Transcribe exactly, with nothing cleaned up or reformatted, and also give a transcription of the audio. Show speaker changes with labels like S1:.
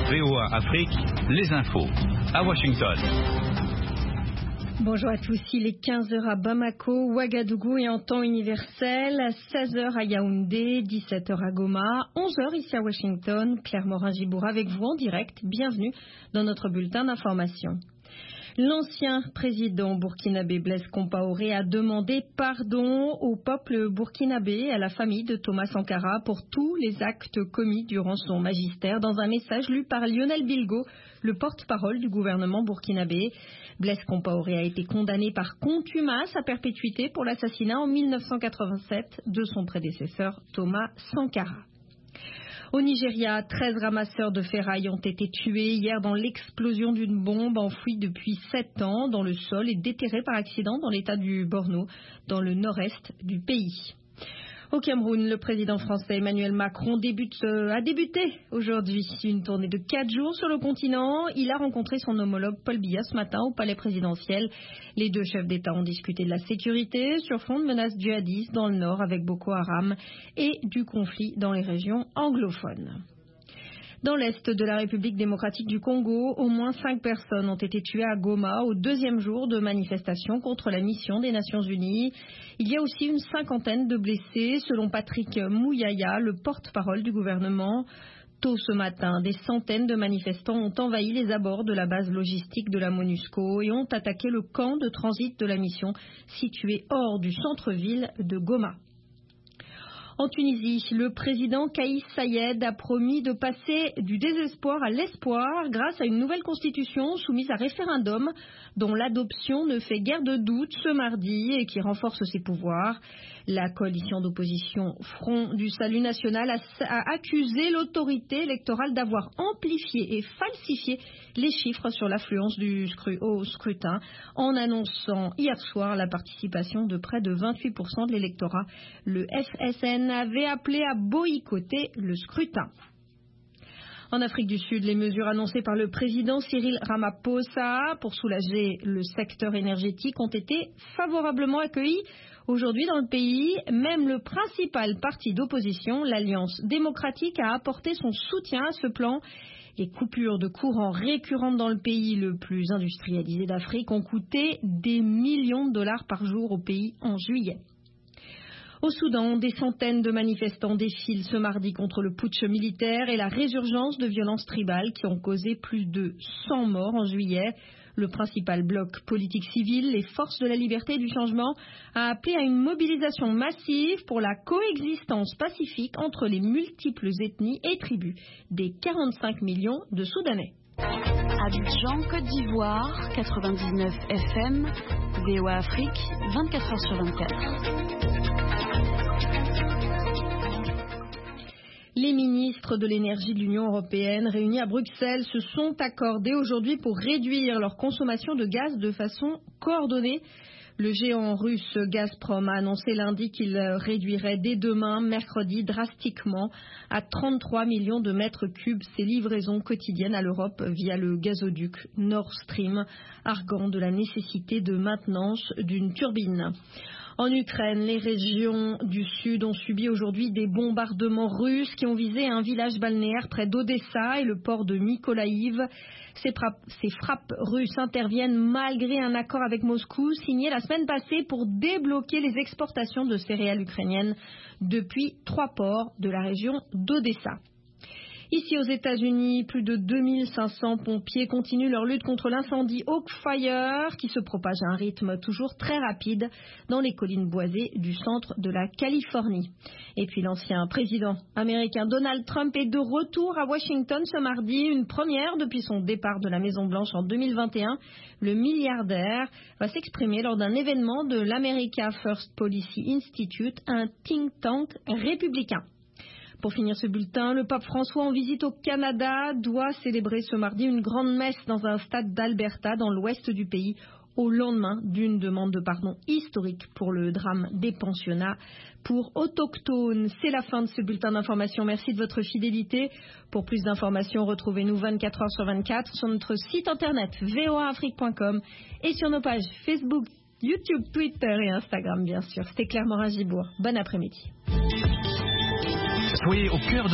S1: V O A Afrique, les infos, à Washington.
S2: Bonjour à tous, il est quinze heures à Bamako, Ouagadougou et en temps universel, seize heures à Yaoundé, dix-sept heures à Goma, onze heures ici à Washington. Claire Morin-Giboura avec vous en direct. Bienvenue dans notre bulletin d'information. L'ancien président burkinabé Blaise Compaoré a demandé pardon au peuple burkinabé et à la famille de Thomas Sankara pour tous les actes commis durant son magistère. Dans un message lu par Lionel Bilgo, le porte-parole du gouvernement burkinabé, Blaise Compaoré a été condamné par contumace à perpétuité pour l'assassinat en mille neuf cent quatre-vingt-sept de son prédécesseur Thomas Sankara. Au Nigeria, treize ramasseurs de ferraille ont été tués hier dans l'explosion d'une bombe enfouie depuis sept ans dans le sol et déterrée par accident dans l'état du Borno, dans le nord-est du pays. Au Cameroun, le président français Emmanuel Macron débute, euh, a débuté aujourd'hui une tournée de quatre jours sur le continent. Il a rencontré son homologue Paul Biya ce matin au palais présidentiel. Les deux chefs d'État ont discuté de la sécurité sur fond de menaces djihadistes dans le nord avec Boko Haram et du conflit dans les régions anglophones. Dans l'est de la République démocratique du Congo, au moins cinq personnes ont été tuées à Goma au deuxième jour de manifestation contre la mission des Nations Unies. Il y a aussi une cinquantaine de blessés, selon Patrick Mouyaya, le porte-parole du gouvernement. Tôt ce matin, des centaines de manifestants ont envahi les abords de la base logistique de la MONUSCO et ont attaqué le camp de transit de la mission situé hors du centre-ville de Goma. En Tunisie, le président Kais Saied a promis de passer du désespoir à l'espoir grâce à une nouvelle constitution soumise à référendum dont l'adoption ne fait guère de doute ce mardi et qui renforce ses pouvoirs. La coalition d'opposition Front du Salut National a, a accusé l'autorité électorale d'avoir amplifié et falsifié les chiffres sur l'affluence du scru- au scrutin en annonçant hier soir la participation de près de vingt-huit pour cent de l'électorat. Le F S N avait appelé à boycotter le scrutin. En Afrique du Sud, les mesures annoncées par le président Cyril Ramaphosa pour soulager le secteur énergétique ont été favorablement accueillies. Aujourd'hui, dans le pays, même le principal parti d'opposition, l'Alliance démocratique, a apporté son soutien à ce plan. Les coupures de courant récurrentes dans le pays le plus industrialisé d'Afrique ont coûté des millions de dollars par jour au pays en juillet. Au Soudan, des centaines de manifestants défilent ce mardi contre le putsch militaire et la résurgence de violences tribales qui ont causé plus de cent morts en juillet. Le principal bloc politique civil, les Forces de la liberté et du changement, a appelé à une mobilisation massive pour la coexistence pacifique entre les multiples ethnies et tribus des quarante-cinq millions de Soudanais.
S3: Abidjan, Côte d'Ivoire, quatre-vingt-dix-neuf F M, V O A Afrique, vingt-quatre heures sur vingt-quatre.
S2: Les ministres de l'énergie de l'Union européenne réunis à Bruxelles se sont accordés aujourd'hui pour réduire leur consommation de gaz de façon coordonnée. Le géant russe Gazprom a annoncé lundi qu'il réduirait dès demain, mercredi, drastiquement à trente-trois millions de mètres cubes ses livraisons quotidiennes à l'Europe via le gazoduc Nord Stream, arguant de la nécessité de maintenance d'une turbine. En Ukraine, les régions du sud ont subi aujourd'hui des bombardements russes qui ont visé un village balnéaire près d'Odessa et le port de Mykolaïv. Ces, ces frappes russes interviennent malgré un accord avec Moscou signé la semaine passée pour débloquer les exportations de céréales ukrainiennes depuis trois ports de la région d'Odessa. Ici aux États-Unis, plus de deux mille cinq cents pompiers continuent leur lutte contre l'incendie Oak Fire qui se propage à un rythme toujours très rapide dans les collines boisées du centre de la Californie. Et puis l'ancien président américain Donald Trump est de retour à Washington ce mardi, une première depuis son départ de la Maison-Blanche en deux mille vingt et un. Le milliardaire va s'exprimer lors d'un événement de l'America First Policy Institute, un think tank républicain. Pour finir ce bulletin, le pape François en visite au Canada doit célébrer ce mardi une grande messe dans un stade d'Alberta dans l'ouest du pays au lendemain d'une demande de pardon historique pour le drame des pensionnats pour autochtones. C'est la fin de ce bulletin d'information. Merci de votre fidélité. Pour plus d'informations, retrouvez-nous vingt-quatre heures sur vingt-quatre sur notre site internet v o a afrique point com et sur nos pages Facebook, YouTube, Twitter et Instagram bien sûr. C'était Claire Morin-Giboura. Bon après-midi.
S1: Soyez au cœur de